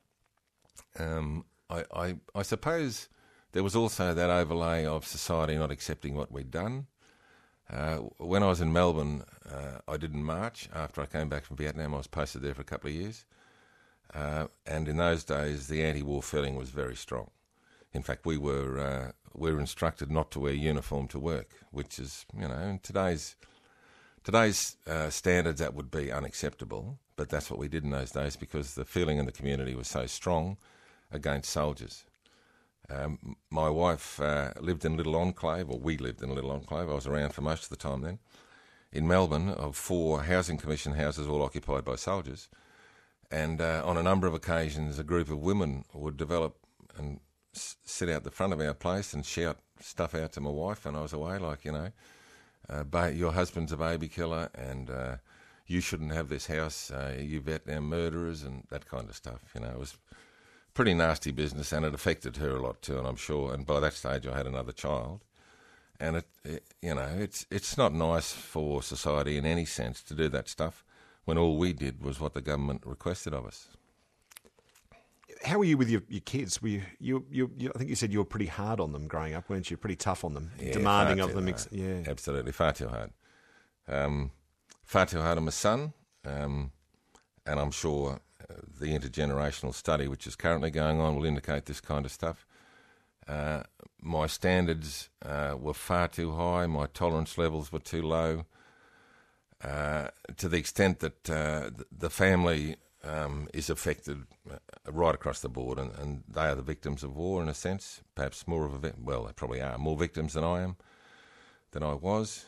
[SPEAKER 3] I suppose there was also that overlay of society not accepting what we'd done. When I was in Melbourne, I didn't march. After I came back from Vietnam, I was posted there for a couple of years. And in those days, the anti-war feeling was very strong. In fact, we were instructed not to wear uniform to work, which is, you know, in today's standards, that would be unacceptable. But that's what we did in those days because the feeling in the community was so strong against soldiers. My wife lived in a little enclave, or we lived in a little enclave. I was around for most of the time then. In Melbourne, of 4 Housing Commission houses all occupied by soldiers. And on a number of occasions, a group of women would develop and sit out the front of our place and shout stuff out to my wife, and I was away, like, you know, your husband's a baby killer, and you shouldn't have this house, you Vietnam murderers, and that kind of stuff. You know, it was pretty nasty business, and it affected her a lot too, and I'm sure. And by that stage, I had another child, and it's not nice for society in any sense to do that stuff when all we did was what the government requested of us.
[SPEAKER 1] How were you with your kids? Were you I think you said you were pretty hard on them growing up, weren't you? Pretty tough on them,
[SPEAKER 3] yeah,
[SPEAKER 1] demanding of them.
[SPEAKER 3] Absolutely, far too hard. Far too hard on my son, and I'm sure the intergenerational study which is currently going on will indicate this kind of stuff. My standards were far too high. My tolerance levels were too low, to the extent that the family is affected right across the board, and they are the victims of war in a sense. Perhaps more of they probably are more victims than I was.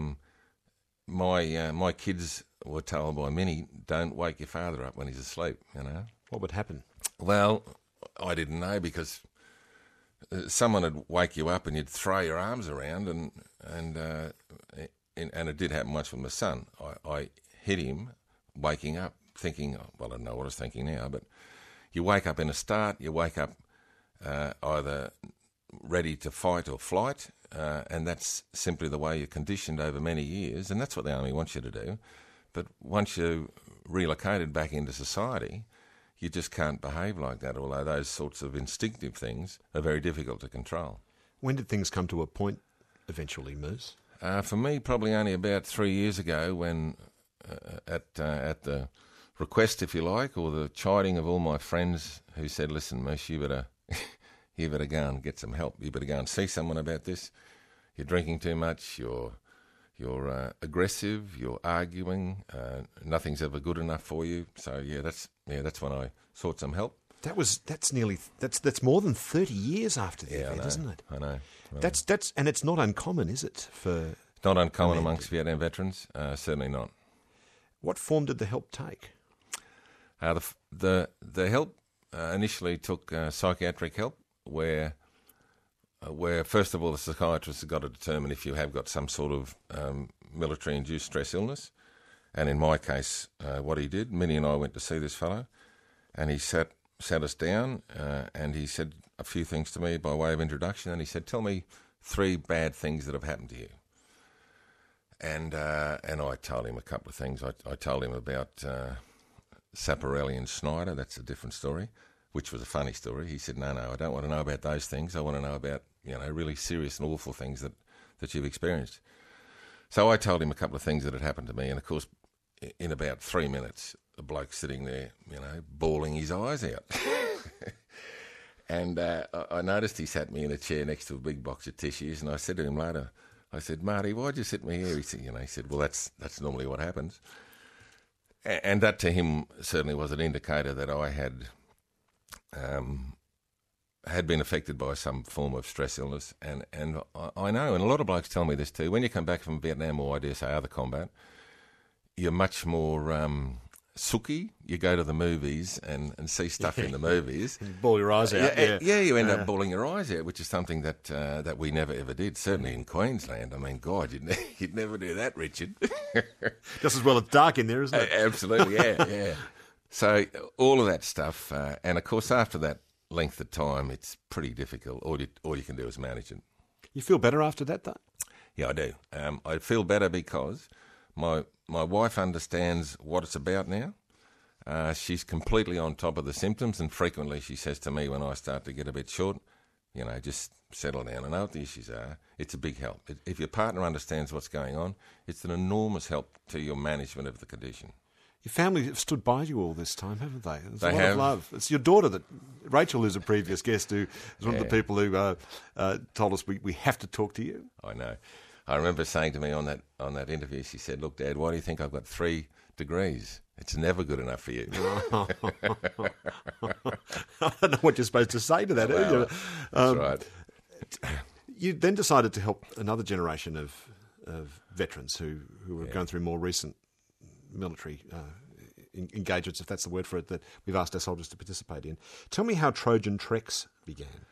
[SPEAKER 3] My kids were told by many, don't wake your father up when he's asleep, you know.
[SPEAKER 1] What would happen?
[SPEAKER 3] Well, I didn't know, because someone would wake you up and you'd throw your arms around, and it did happen once with my son. I hit him waking up, thinking, well, I don't know what I was thinking now, but you wake up in a start, you wake up either ready to fight or flight, and that's simply the way you're conditioned over many years, and that's what the army wants you to do. But once you're relocated back into society, you just can't behave like that, although those sorts of instinctive things are very difficult to control.
[SPEAKER 1] When did things come to a point eventually, Moose?
[SPEAKER 3] For me, probably only about 3 years ago when, at the request, if you like, or the chiding of all my friends who said, listen, Moose, you better go and get some help. You better go and see someone about this. You're drinking too much, you're aggressive, you're arguing, nothing's ever good enough for you. So, that's when I sought some help.
[SPEAKER 1] That's more than 30 years after the event, isn't it?
[SPEAKER 3] I know.
[SPEAKER 1] And it's not uncommon, is it?
[SPEAKER 3] It's not uncommon amongst Vietnam veterans. Certainly not.
[SPEAKER 1] What form did the help take?
[SPEAKER 3] The help initially took psychiatric help, where first of all the psychiatrist has got to determine if you have got some sort of military-induced stress illness. And in my case, what he did, Minnie and I went to see this fellow, and he sat us down and he said a few things to me by way of introduction, and he said, tell me 3 bad things that have happened to you. And I told him a couple of things. I told him about Saparelli and Snyder. That's a different story, which was a funny story. He said, no, I don't want to know about those things. I want to know about, really serious and awful things that you've experienced. So I told him a couple of things that had happened to me, and of course, in about 3 minutes, the bloke's sitting there, bawling his eyes out. And I noticed he sat me in a chair next to a big box of tissues, and I said to him later, I said, Marty, why'd you sit me here? He said, well, that's normally what happens. And that to him certainly was an indicator that I had been affected by some form of stress illness. And I know, and a lot of blokes tell me this too, when you come back from Vietnam or I dare say other combat, you're much more sooky. You go to the movies and see stuff in the movies.
[SPEAKER 1] Bawl your eyes out.
[SPEAKER 3] You end up bawling your eyes out, which is something that we never ever did, certainly in Queensland. I mean, God, you'd never do that, Richard.
[SPEAKER 1] Just as well it's dark in there, isn't it?
[SPEAKER 3] Absolutely, yeah. So all of that stuff, and of course after that length of time, it's pretty difficult. All you can do is manage it.
[SPEAKER 1] You feel better after that, though?
[SPEAKER 3] Yeah, I do. I feel better because my wife understands what it's about now. She's completely on top of the symptoms, and frequently she says to me when I start to get a bit short, just settle down. I know what the issues are. It's a big help. If your partner understands what's going on, it's an enormous help to your management of the condition.
[SPEAKER 1] Your family have stood by you all this time, haven't they? There's
[SPEAKER 3] they
[SPEAKER 1] a lot of love. It's your daughter, Rachel, who's a previous guest, who is one of the people who told us we have to talk to you.
[SPEAKER 3] I know. I remember saying to me on that interview, she said, look, Dad, why do you think I've got 3 degrees? It's never good enough for you.
[SPEAKER 1] I don't know what you're supposed to say to that.
[SPEAKER 3] Well, that's right.
[SPEAKER 1] You then decided to help another generation of veterans who were going through more recent military engagements, if that's the word for it, that we've asked our soldiers to participate in. Tell me how Trojan Treks began.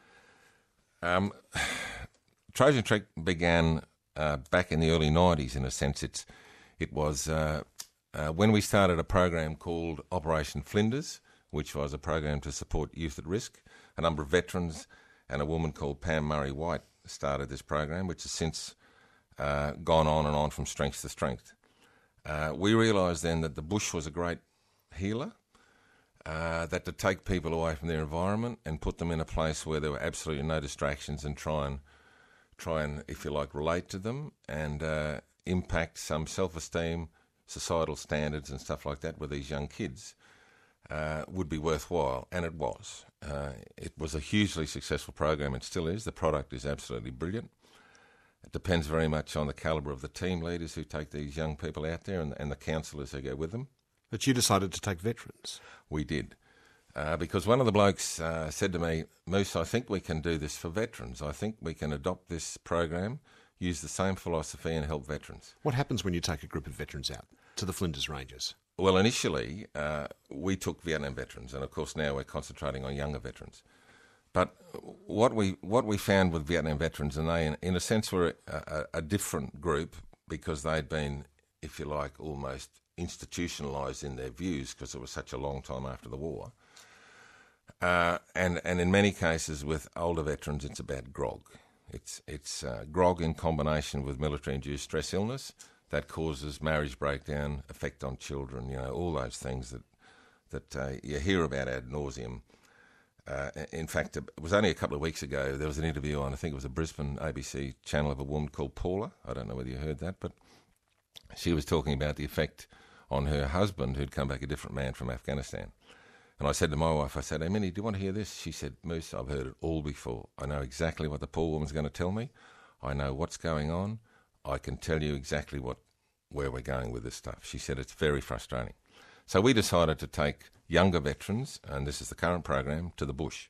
[SPEAKER 3] Trojan Trek began back in the early 90s, in a sense. It was when we started a program called Operation Flinders, which was a program to support youth at risk. A number of veterans and a woman called Pam Murray White started this program, which has since gone on and on from strength to strength. We realised then that the bush was a great healer, that to take people away from their environment and put them in a place where there were absolutely no distractions and try and, if you like, relate to them and impact some self-esteem, societal standards and stuff like that with these young kids would be worthwhile, and it was. It was a hugely successful program, and still is. The product is absolutely brilliant. It depends very much on the calibre of the team leaders who take these young people out there and the counsellors who go with them.
[SPEAKER 1] But you decided to take veterans.
[SPEAKER 3] We did. Because one of the blokes said to me, Moose, I think we can do this for veterans. I think we can adopt this program, use the same philosophy and help veterans.
[SPEAKER 1] What happens when you take a group of veterans out to the Flinders Ranges?
[SPEAKER 3] Well, initially, we took Vietnam veterans, and of course now we're concentrating on younger veterans. But what we found with Vietnam veterans, and they, in a sense, were a different group because they'd been, if you like, almost institutionalised in their views because it was such a long time after the war. And in many cases with older veterans, it's about grog. It's grog in combination with military-induced stress illness that causes marriage breakdown, effect on children, all those things that you hear about ad nauseum. In fact, it was only a couple of weeks ago, there was an interview on, I think it was a Brisbane ABC channel, of a woman called Paula. I don't know whether you heard that, but she was talking about the effect on her husband, who'd come back a different man from Afghanistan. And I said to my wife, hey, Minnie, do you want to hear this? She said, Moose, I've heard it all before. I know exactly what the poor woman's going to tell me. I know what's going on. I can tell you exactly where we're going with this stuff. She said it's very frustrating. So we decided to take younger veterans, and this is the current program, to the bush.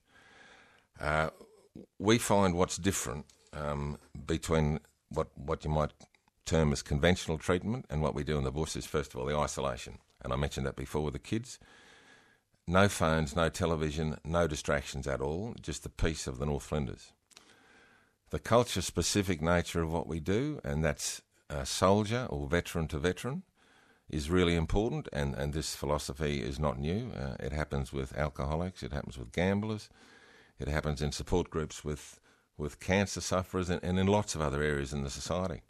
[SPEAKER 3] We find what's different between what you might term as conventional treatment and what we do in the bush is, first of all, the isolation. And I mentioned that before with the kids. No phones, no television, no distractions at all, just the peace of the North Flinders. The culture-specific nature of what we do, and that's soldier or veteran to veteran, is really important, and this philosophy is not new. It happens with alcoholics, it happens with gamblers, it happens in support groups with cancer sufferers, and in lots of other areas in the society.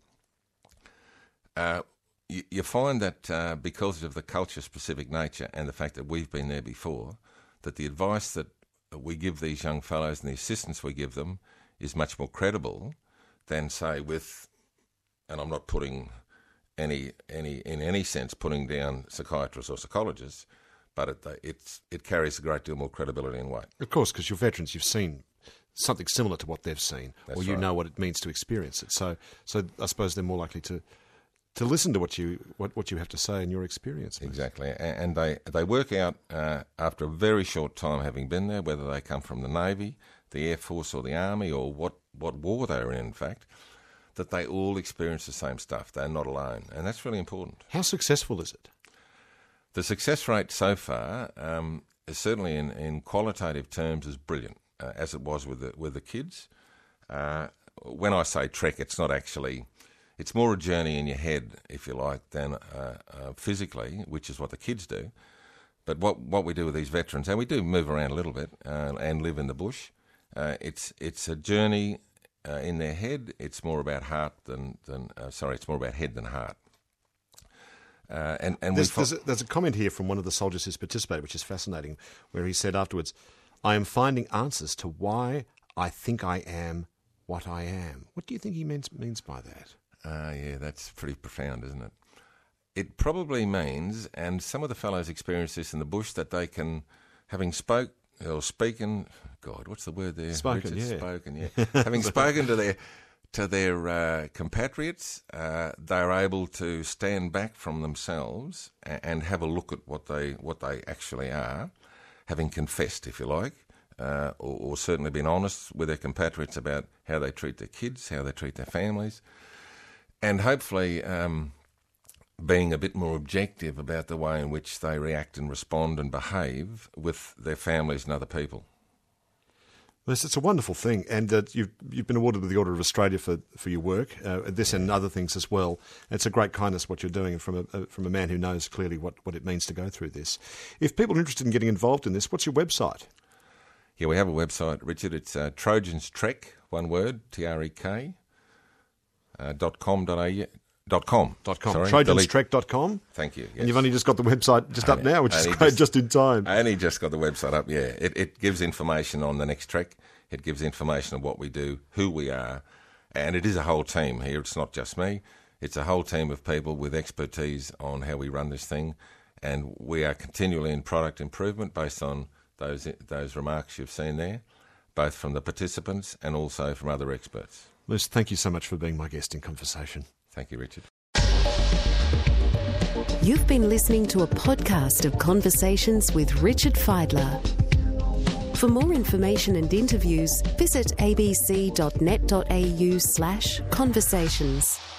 [SPEAKER 3] You find that because of the culture-specific nature and the fact that we've been there before, that the advice that we give these young fellows and the assistance we give them is much more credible than, say, with, and I'm not putting in any sense putting down psychiatrists or psychologists, but it carries a great deal more credibility and weight. Of
[SPEAKER 1] course, because you're veterans, you've seen something similar to what they've seen, or you know what it means to experience it. So I suppose they're more likely to listen to what you have to say in your experience.
[SPEAKER 3] Exactly, and they work out after a very short time having been there, whether they come from the Navy, the Air Force or the Army, or what war they're in fact, that they all experience the same stuff. They're not alone, and that's really important.
[SPEAKER 1] How successful is it?
[SPEAKER 3] The success rate so far, is certainly in qualitative terms, is brilliant, as it was with the kids. When I say trek, it's not actually... It's more a journey in your head, if you like, than physically, which is what the kids do. But what we do with these veterans, and we do move around a little bit and live in the bush, it's a journey in their head. It's more about it's more about head than heart.
[SPEAKER 1] There's a comment here from one of the soldiers who's participated, which is fascinating, where he said afterwards, "I am finding answers to why I think I am what I am." What do you think he means by that?
[SPEAKER 3] Yeah, that's pretty profound, isn't it? It probably means, and some of the fellows experience this in the bush, that they can, having spoken, God, what's the word there?
[SPEAKER 1] Spoken,
[SPEAKER 3] Richard,
[SPEAKER 1] yeah.
[SPEAKER 3] Spoken, yeah. Having spoken to their compatriots, they're able to stand back from themselves and have a look at what they actually are, having confessed, if you like, or certainly been honest with their compatriots about how they treat their kids, how they treat their families. And hopefully being a bit more objective about the way in which they react and respond and behave with their families and other people.
[SPEAKER 1] Yes, it's a wonderful thing, and you've been awarded with the Order of Australia for your work, this and other things as well. It's a great kindness what you're doing from a man who knows clearly what it means to go through this. If people are interested in getting involved in this, what's your website?
[SPEAKER 3] Yeah, we have a website, Richard. It's Trojans Trek, one word, TREK. .com. Sorry,
[SPEAKER 1] TrojansTrek.com.
[SPEAKER 3] Thank you. Yes.
[SPEAKER 1] And you've only just got the website up now, which is great, just in time.
[SPEAKER 3] I only just got the website up, yeah. It gives information on the next trek. It gives information on what we do, who we are, and it is a whole team here. It's not just me. It's a whole team of people with expertise on how we run this thing, and we are continually in product improvement based on those remarks you've seen there, both from the participants and also from other experts.
[SPEAKER 1] Liz, thank you so much for being my guest in Conversation.
[SPEAKER 3] Thank you, Richard.
[SPEAKER 4] You've been listening to a podcast of Conversations with Richard Fidler. For more information and interviews, visit abc.net.au/conversations.